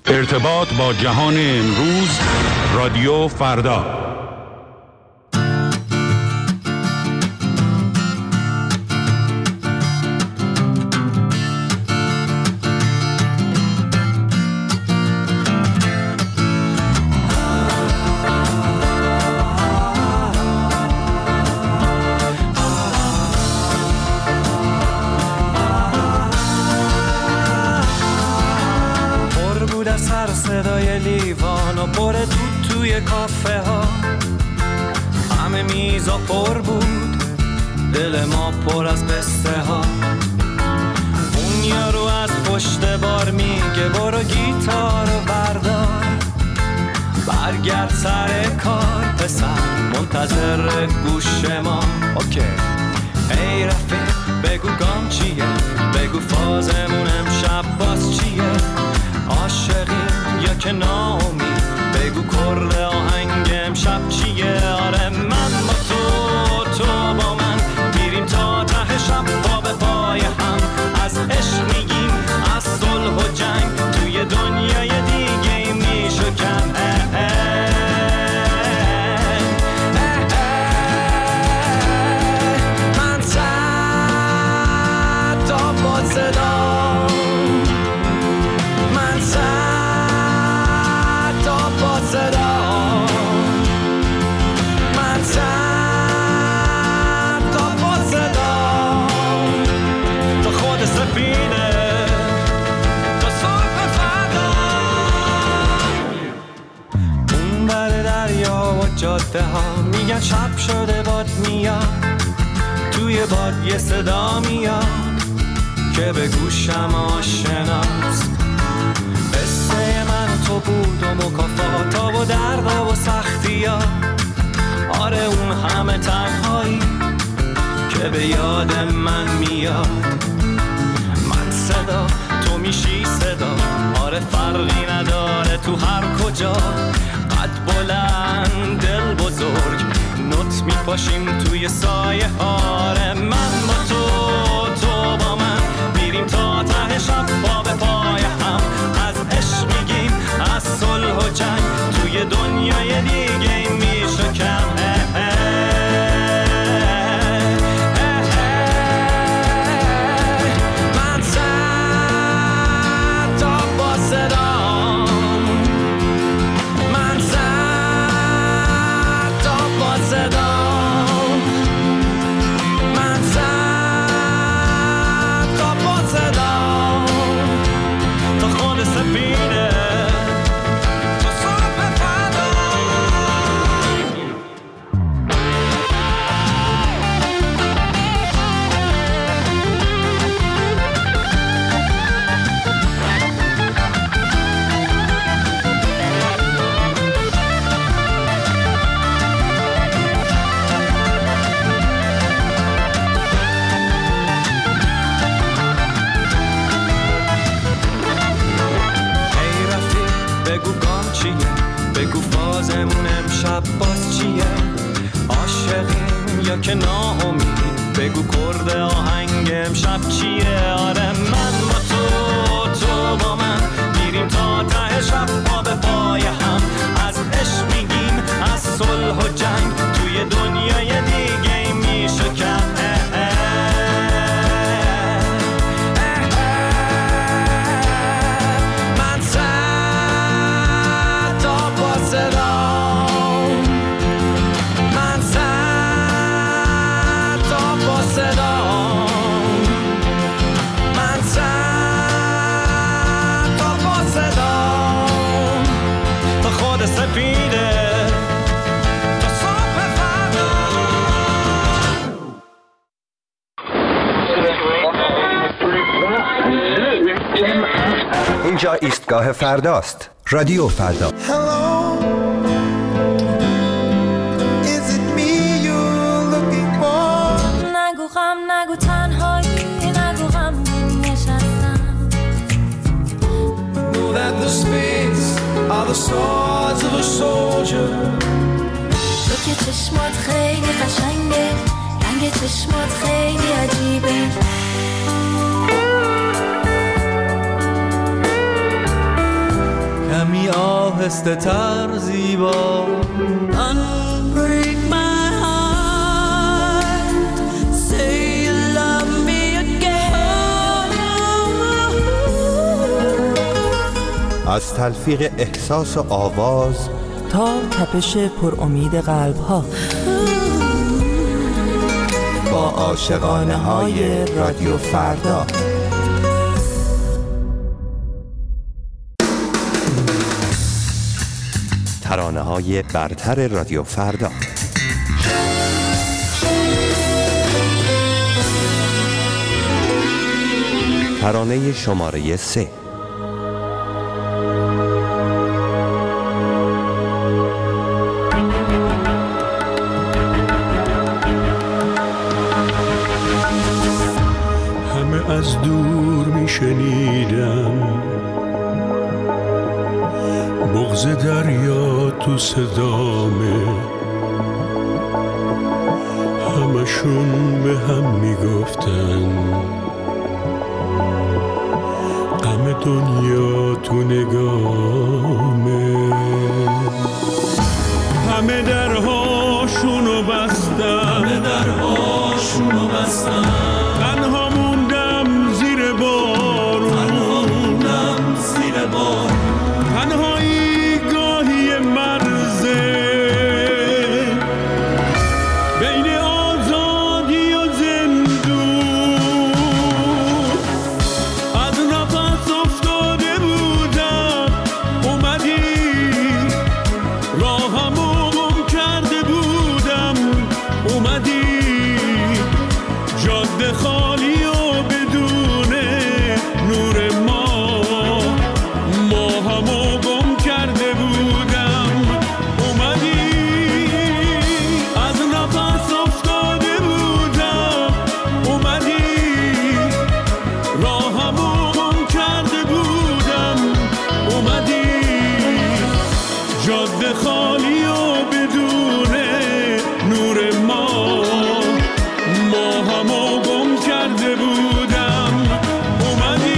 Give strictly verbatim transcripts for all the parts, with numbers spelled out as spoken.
ارتباط با جهان امروز، رادیو فردا. صدای لیوان و پر دود توی کافه ها، همه میزا پر بود، دل ما پر از قصه ها. اون یارو از پشت بار میگه برو گیتارو بردار، برگرد سر کار پسر، منتظر گوش ما. اوکی ای رفیق بگو گام چیه، بگو فازمون امشب باز چیه، عاشقیم یا که ناامید، بگو کرد آهنگ امشب چیه. آره من با تو، تو با من، میریم تا ته شب پا به پای هم، از عشق میگیم، از صلح و جنگ، توی دنیای دیگه میشکن. من صد تا با صدا، جاده ها میگن شب شده باد میاد، توی باد یه صدا میاد که به گوشم آشناست. قصه من تو بود و مکافاتا و دردا و سختی ها، آره اون همه تنهایی که به یاد من میاد. من صدا تو میشی صدا، آره فرقی نداره تو هر کجا، قد بلند دل بزرگ، نوت میپاشیم توی سایه ها. من با تو، تو با من، میریم تا ته شب پا به پای هم، از عشق میگیم، از صلح و جنگ، توی دنیای دیگه میشکم. من صد تا با صدا، بگو فازمون امشب باز چیه، عاشقیم یا که ناامید، بگو کرد آهنگ امشب چیه. آره من با تو، تو با من، میریم تا ته شب پا به پای هم، از عشق میگیم، از صلح و جنگ، توی دنیای دیگه میشکن. اینجا ایستگاه فرداست، رادیو فردا. نگو غم، نگو تنهایی، نگو غم نشستم. Know that the spades are the swords of a soldier. تو که چشمات خیلی قشنگه، رنگ چشمات خیلی عجیبه. آهسته تر زیبا. Unbreak my heart, say you love me again. از تلفیق احساس و آواز تا تپش پر امید قلب ها، با عاشقانه های رادیو فردا. ترانه های برتر رادیو فردا. ترانه شماره سه. همه از دور می شنیدم بغض دریا تو صدامه، همشون به هم میگفتن غم دنیا تو نگامه. همه درهاشونو بستن، همه درهاشونو بستن، تنها موندم زیر بارون، تنها موندم زیر بارون. تنهایی گاهی مرزه بین آزادی و زندون، از نفس افتاده بودم اومدی، راهمو گم کرده بودم اومدی، جاده خالی و بدون نور ما، ما همو گم کرده بودم اومدی، از نفس افتاده بودم اومدی، راهمو گم کرده بودم اومدی، جاده خالی و بدون نور ما، ما همو گم کرده بودم اومدی.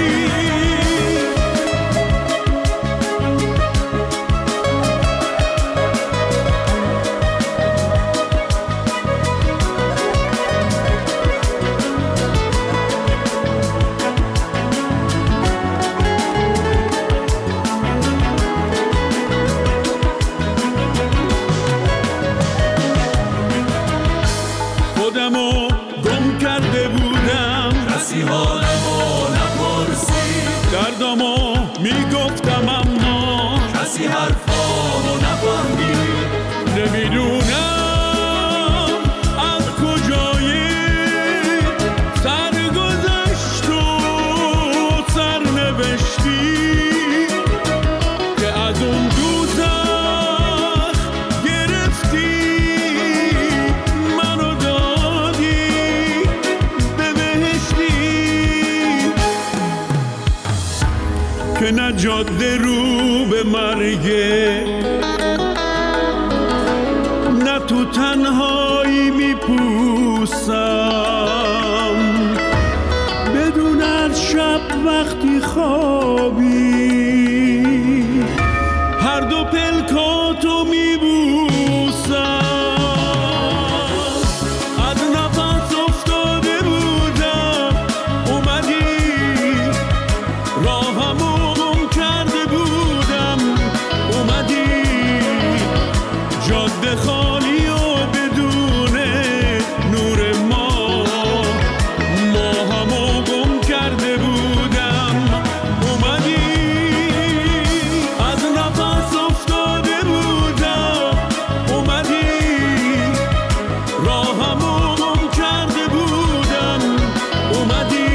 خودمو گم کرده بودم، کسی حالمو نپرسید، دردمو میگفتم اما کسی حرفامو نفهمید. نمیدونم از کجای سرگذشت و سرنوشتی که از اون دوزخ گرفتی منو دادی به بهشتی، که نه جاده رو به مرگه، نه تو تنهایی میپوسم، بدون از شب وقتی خوابی هر دو پلکاتو میبوسم، از نفس افتاده بودم اومدی، راهمو گم کرده بودم اومدی، جاده خالی و بدون نور ما، ما همو گم کرده بودم اومدی، از نفس افتاده بودم اومدی، راهمو گم کرده بودم اومدی،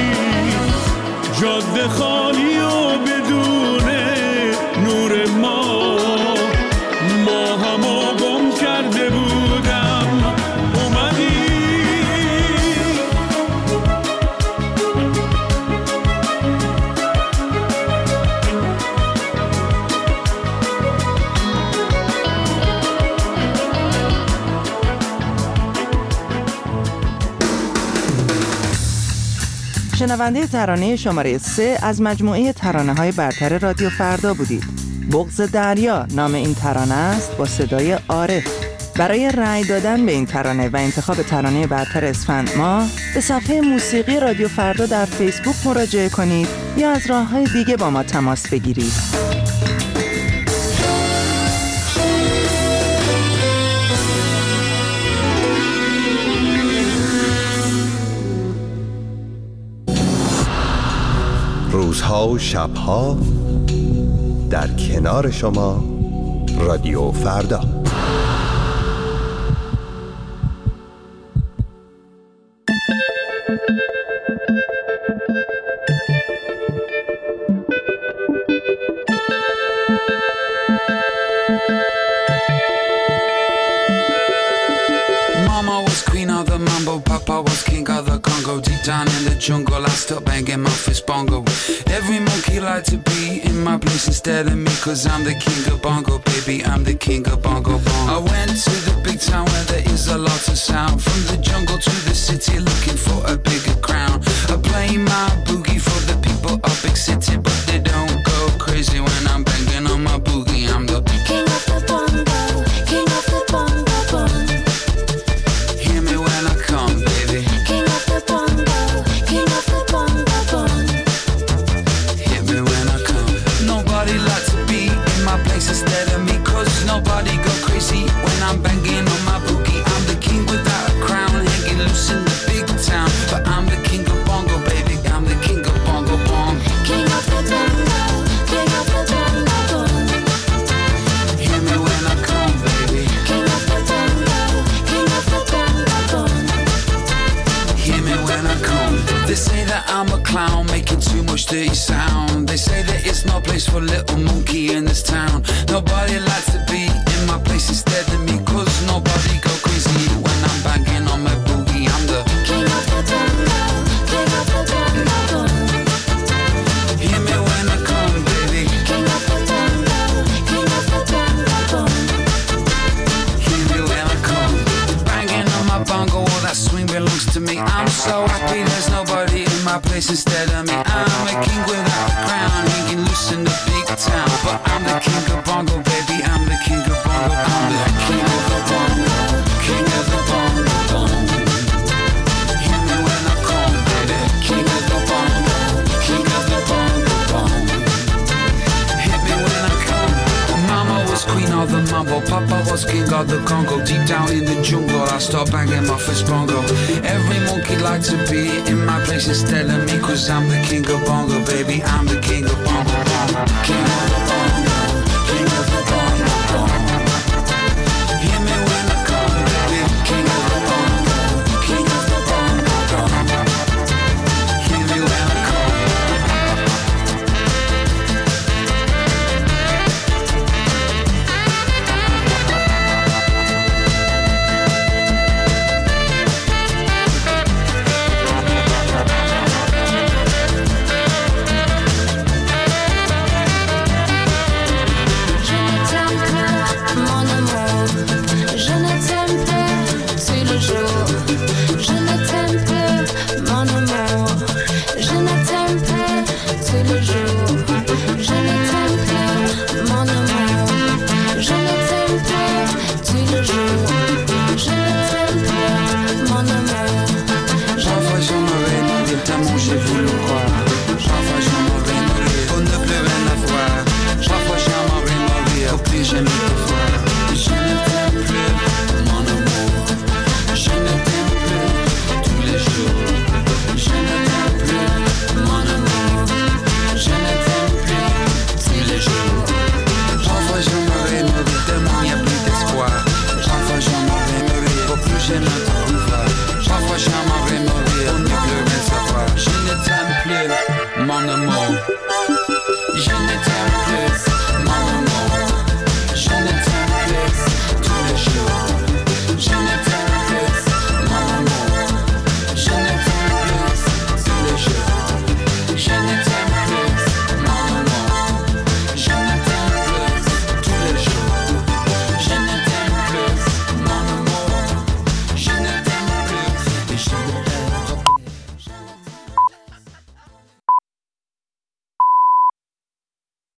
جاده خالی و بدون نور ما، ما همو گم کرده بودم اومدی. شنونده ترانه شماره سه از مجموعه ترانه های برتر رادیو فردا بودید. بغض دریا نام این ترانه است با صدای عارف. برای رأی دادن به این ترانه و انتخاب ترانه برتر اسفند ماه به صفحه موسیقی رادیو فردا در فیسبوک مراجعه کنید یا از راه‌های دیگه با ما تماس بگیرید. روزها و شبها در کنار شما رادیو فردا. Mama was queen of the mambo, Papa was king of the Congo. Deep down in the jungle, I still banging my fist bongo. Every monkey like to be in my place instead of me, cause I'm the king of bongo, baby, I'm the king of bongo bongo. I went to the big town where there is a lot of sound. From the jungle to the city, looking for a bigger crown. I play my boogie for the people of big city, but they don't go crazy when I'm banging on my boogie. I'm the king of the bongo, king of the bongo bongo. Hear me when I come, baby. King of the bongo, king of the bongo bongo. Hear me when I come. Nobody like to be in my place instead of me, cause nobody go crazy when I'm banging on my boogie. I'm the king without a crown, hanging loose in the big town, but I'm the king of bongo, baby. I'm the king of bongo bongo. King of the bongo, king of the bongo bongo. Hear me when I come, baby. King of the bongo, king of the bongo bongo. Hear me when I come. They say that I'm a clown making too much dirty sound. They say there is no place for little monkey in this town. Nobody likes to be in my place instead of me, cause nobody go crazy when I'm banging on my boogie. I'm the king of the bongo, king of the bongo bongo. Hear me when I come, baby. King of the bongo, king of the bongo bongo. Hear me when I come. Banging on my bongo, all that swing belongs to me. I'm so happy there's nobody in my place instead of me. I'm a king without a crown, hanging loose in the big town, but I'm the king of bongo, baby. I'm the king of bongo. I'm the king of the bongo, king of the bongo bongo. Hear me when I come, baby. King of the bongo, king of the bongo bongo. Hit me when I come. Mama was queen of the mambo, Papa was king of the Congo. Deep down in the jungle, I start banging my fist bongo. Every monkey like to be in my place instead of me, cause I'm the king of bongo, baby. I'm the king of bongo.